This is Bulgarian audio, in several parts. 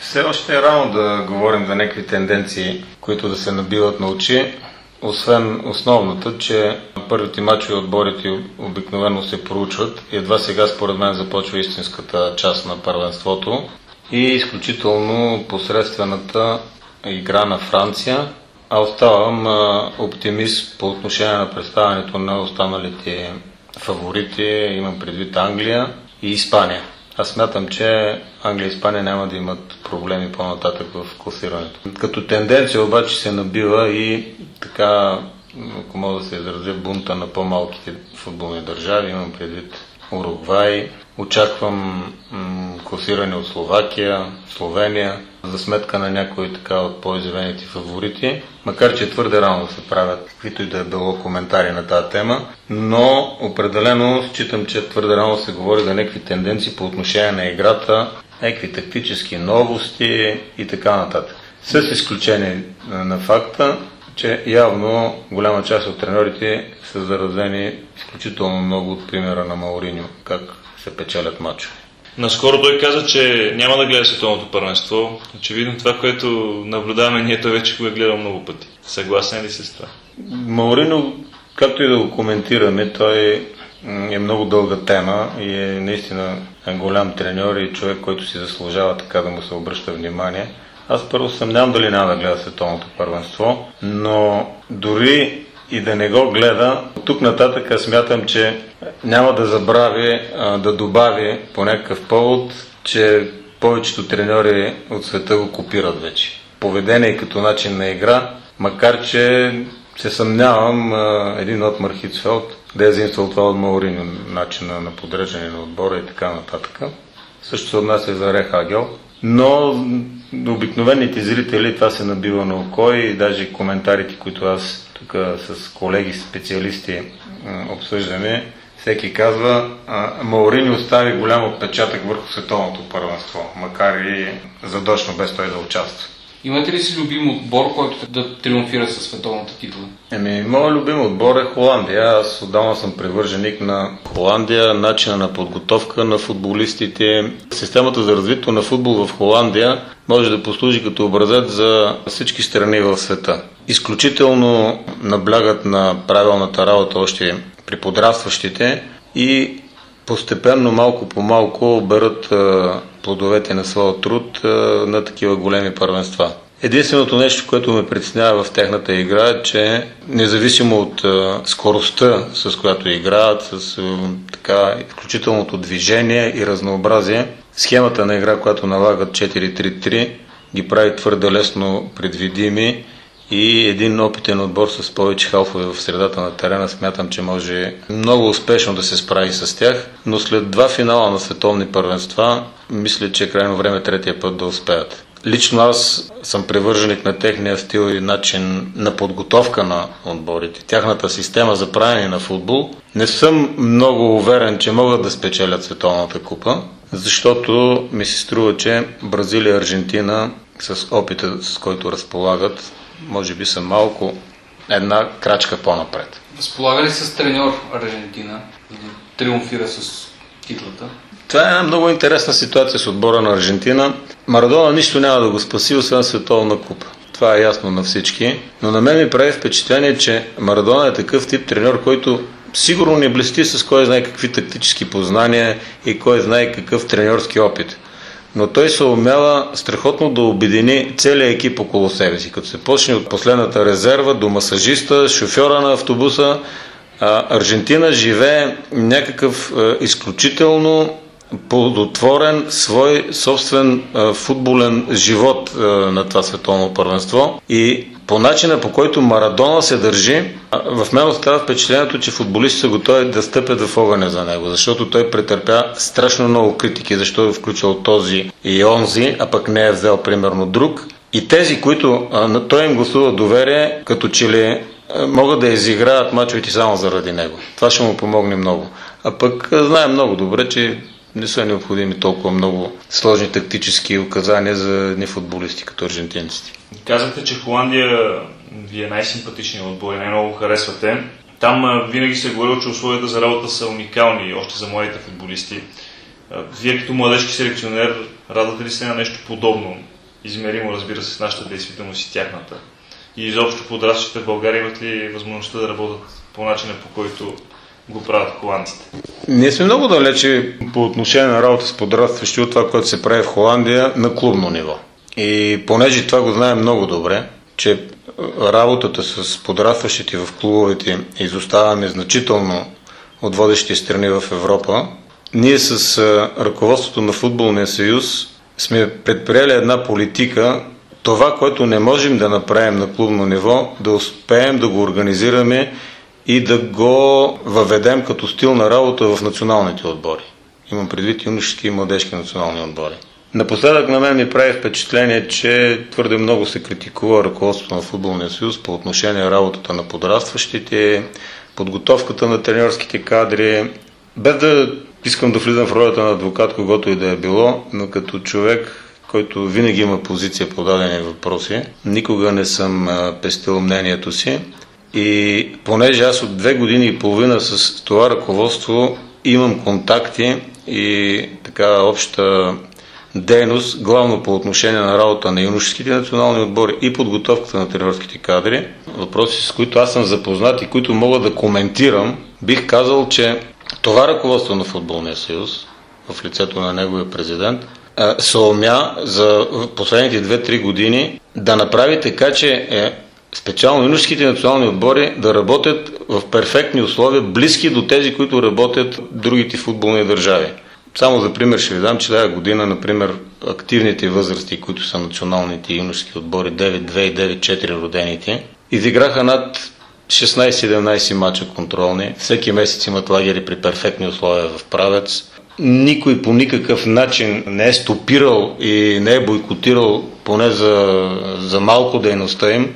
Все още е рано да говорим за някакви тенденции, които да се набиват на очи, освен основната, че първите мачове отборите обикновено се проучват и едва сега според мен започва истинската част на първенството и изключително посредствената игра на Франция, а оставам оптимист по отношение на представянето на останалите фаворити, имам предвид Англия и Испания. Аз смятам, че Англия и Испания няма да имат проблеми по-нататък в класирането. Като тенденция обаче се набива и така, ако мога да се изразя, бунта на по-малките футболни държави, имам предвид Уругвай. Очаквам класиране от Словакия, Словения, за сметка на някои така от по-изявените фаворити, макар че е твърде рано да се правят каквито и да е било коментари на тази тема, но определено считам, че твърде рано се говори за някакви тенденции по отношение на играта, някакви тактически новости и така нататък. С изключение на факта, че явно голяма част от треньорите са заразени изключително много от примера на Мауриньо, как се печелят мачове. Наскоро той каза, че няма да гледа световното първенство. Очевидно това, което наблюдаваме, ние той вече го е гледал много пъти. Съгласен ли с това? Мауриньо, както и да го коментираме, той е много дълга тема и е наистина голям треньор и човек, който си заслужава така да му се обръща внимание. Аз първо съмнявам дали няма да гледа световното първенство, но дори и да не го гледа, от тук нататък смятам, че няма да забрави да добави по някакъв повод, че повечето треньори от света го копират вече. Поведение като начин на игра, макар че се съмнявам един от Хитцфелд да е заимствал това от Мауриньо, начина на подреждане на отбора и така нататък. Също се отнася за Рехагел. Но обикновените зрители това се набива на око и даже коментарите, които аз тук с колеги специалисти обсъждаме, всеки казва, Мауриньо остави голям отпечатък върху световното първенство, макар и задочно без той да участва. Имате ли си любим отбор, който да триумфира със световната титла? Моят любим отбор е Холандия. Аз отдавна съм привърженик на Холандия, начина на подготовка на футболистите. Системата за развитие на футбол в Холандия може да послужи като образец за всички страни в света. Изключително наблягат на правилната работа още при подрастващите и постепенно, малко по малко, берат плодовете на своя труд на такива големи първенства. Единственото нещо, което ме притеснява в техната игра е, че независимо от скоростта, с която играят, с така изключителното движение и разнообразие, схемата на игра, която налагат 4-3-3, ги прави твърде лесно предвидими и един опитен отбор с повече халфове в средата на терена смятам, че може много успешно да се справи с тях, но след два финала на световни първенства, мисля, че е крайно време третия път да успеят. Лично аз съм привърженик на техния стил и начин на подготовка на отборите. Тяхната система за правене на футбол. Не съм много уверен, че могат да спечелят световната купа, защото ми се струва, че Бразилия и Аржентина с опита, с който разполагат, може би са малко една крачка по-напред. Разполага ли с треньор Аржентина, за да триумфира с титлата? Това е една много интересна ситуация с отбора на Аржентина. Марадона нищо няма да го спаси, освен световна купа. Това е ясно на всички. Но на мен ми прави впечатление, че Марадона е такъв тип треньор, който сигурно не блести с кой знае какви тактически познания и кой знае какъв треньорски опит. Но той се умява страхотно да обедини целия екип около себе си. Като се почне от последната резерва до масажиста, шофьора на автобуса, Аржентина живее някакъв изключително плодотворен свой собствен футболен живот на това световно първенство и по начина, по който Марадона се държи, в мен остава впечатлението, че футболисти са готови да стъпят в огъня за него, защото той претърпя страшно много критики, защо е включил този и онзи, а пък не е взел примерно друг. И тези, които той им гласува доверие, като че ли могат да изиграят мачовете само заради него. Това ще му помогне много. А пък знаем много добре, че не са необходими толкова много сложни тактически указания за едни футболисти като аржентинците. Казахте, че Холандия ви е най-симпатичният отбор и най-много харесвате. Там винаги се е говорило, че условията за работа са уникални, още за младите футболисти. Вие като младежки селекционер радвате ли се на нещо подобно измеримо, разбира се, с нашата действителност и тяхната. И изобщо подрастващите в България имат ли възможността да работят по начина, по който го правят холандците? Ние сме много далече по отношение на работа с подрастващи от това, което се прави в Холандия на клубно ниво. И понеже това го знаем много добре, че работата с подрастващите в клубовете изоставаме значително от водещите страни в Европа, ние с ръководството на Футболния съюз сме предприели една политика, това, което не можем да направим на клубно ниво, да успеем да го организираме и да го въведем като стил на работа в националните отбори. Имам предвид юношески и младежки национални отбори. Напоследък на мен ми прави впечатление, че твърде много се критикува ръководството на Футболния съюз по отношение работата на подрастващите, подготовката на треньорските кадри. Без да искам да влизам в ролята на адвокат, когото и да е било, но като човек, който винаги има позиция по дадени въпроси, никога не съм пестил мнението си. И понеже аз от 2 години и половина с това ръководство имам контакти и така обща дейност, главно по отношение на работа на юношеските национални отбори и подготовката на тренерските кадри, въпроси, с които аз съм запознат и които мога да коментирам, бих казал, че това ръководство на Футболния съюз, в лицето на неговия президент, се умя за последните 2-3 години да направи така, че специално юношеските национални отбори да работят в перфектни условия, близки до тези, които работят в другите футболни държави. Само за пример ще ви дам, че тази година, например, активните възрасти, които са националните юношески отбори, 9-2 и 9-4 родените, изиграха над 16-17 мача контролни. Всеки месец имат лагери при перфектни условия в Правец. Никой по никакъв начин не е стопирал и не е бойкотирал поне за малко дейността им.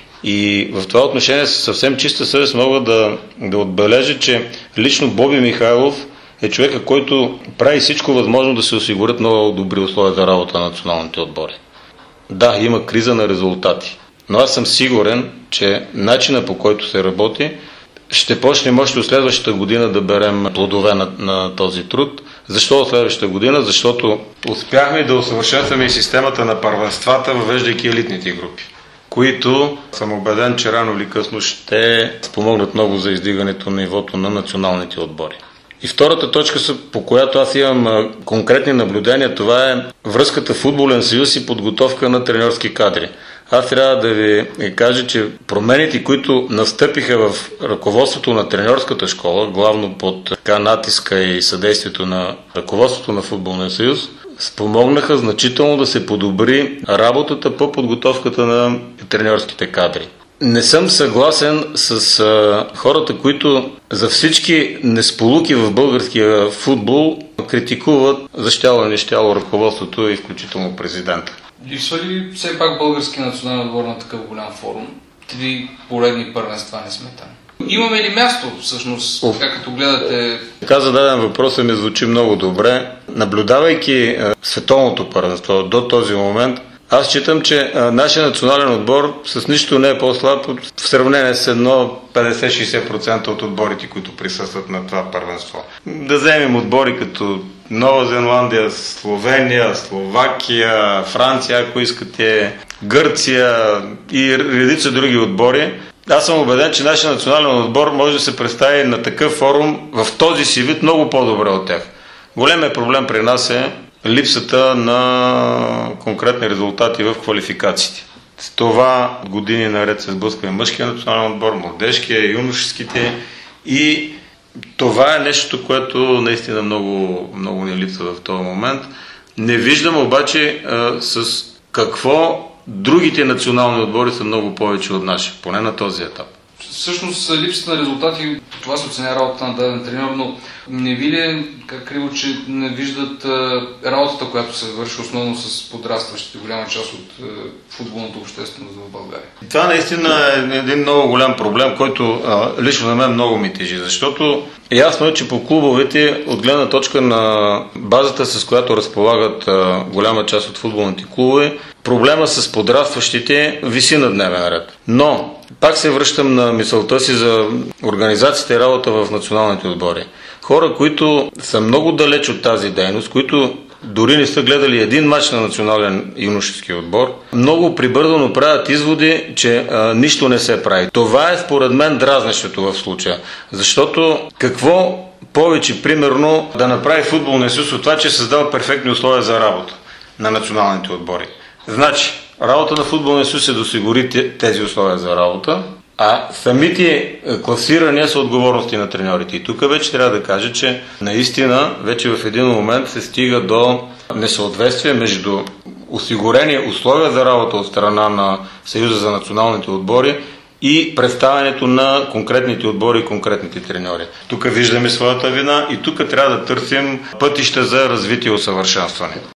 И в това отношение съвсем чиста съвест мога да отбележа, че лично Боби Михайлов е човека, който прави всичко възможно да се осигурят много добри условия за работа на националните отбори. Да, има криза на резултати, но аз съм сигурен, че начина, по който се работи, ще почнем още от следващата година да берем плодове на този труд. Защо от следващата година? Защото успяхме да усъвършенстваме и системата на първенствата, въвеждайки елитните групи, които съм убеден, че рано или късно ще спомогнат много за издигането на нивото на националните отбори. И втората точка, по която аз имам конкретни наблюдения, това е връзката Футболен съюз и подготовка на треньорски кадри. Аз трябва да ви кажа, че промените, които настъпиха в ръководството на треньорската школа, главно под натиска и съдействието на ръководството на Футболния съюз, спомогнаха значително да се подобри работата по подготовката на треньорските кадри. Не съм съгласен с хората, които за всички несполуки в българския футбол критикуват за щяло и нещяло ръководството и включително президента. Липсва ли все пак български национален отбор на такъв голям форум? 3 поредни първенства не сме там. Имаме ли място всъщност, като гледате? Така зададен въпросът ми звучи много добре. Наблюдавайки световното първенство до този момент, аз считам, че нашия национален отбор с нищо не е по-слаб в сравнение с 50-60% от отборите, които присъстват на това първенство. Да вземем отбори като Нова Зеландия, Словения, Словакия, Франция, ако искате, Гърция и редица други отбори. Аз съм убеден, че нашия национален отбор може да се представи на такъв форум в този си вид много по-добре от тях. Големият проблем при нас е липсата на конкретни резултати в квалификациите. С това години наред се сблъсква мъжкия национален отбор, младежкия, юношеските и това е нещо, което наистина много, много ни липсва в този момент. Не виждам обаче с какво другите национални отбори са много повече от наши, поне на този етап. Всъщност липсата на резултати, това се оценява работата на даден треньор, но не ви ли е криво, че не виждат работата, която се върши основно с подрастващите, голяма част от футболната общественост в България? Това наистина е един много голям проблем, който лично на мен много ми тежи, защото ясно е, че по клубовете, от гледна точка на базата, с която разполагат голяма част от футболните клубове, проблема с подрастващите виси на дневен ред. Но пак се връщам на мисълта си за организацията и работа в националните отбори. Хора, които са много далеч от тази дейност, които дори не са гледали един мач на национален юношески отбор, много прибързано правят изводи, че нищо не се прави. Това е според мен дразнещето в случая. Защото какво повече, примерно, да направи футболния съюз от това, че създава перфектни условия за работа на националните отбори. Значи, работа на футболния съюз е да осигури тези условия за работа, а самите класирания са отговорности на треньорите. И тук вече трябва да кажа, че наистина вече в един момент се стига до несъответствие между осигурени условия за работа от страна на Съюза за националните отбори и представянето на конкретните отбори и конкретните треньори. Тук виждаме своята вина и тук трябва да търсим пътища за развитие и усъвършенстване.